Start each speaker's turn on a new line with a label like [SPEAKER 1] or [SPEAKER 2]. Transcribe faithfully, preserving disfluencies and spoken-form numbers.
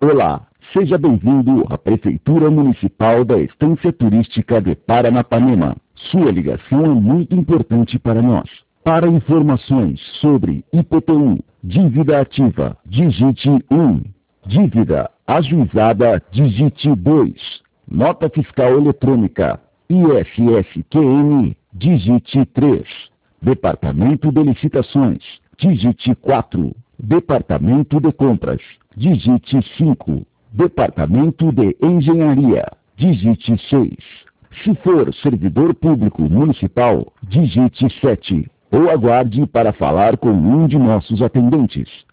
[SPEAKER 1] Olá, seja bem-vindo à Prefeitura Municipal da Estância Turística de Paranapanema. Sua ligação é muito importante para nós. Para informações sobre I P T U, dívida ativa, digite um. Dívida ajuizada, digite dois. Nota fiscal eletrônica, I S S Q N, digite três. Departamento de Licitações, digite quatro. Departamento de Compras, digite cinco. Departamento de Engenharia, digite seis. Se for servidor público municipal, digite sete. Ou aguarde para falar com um de nossos atendentes.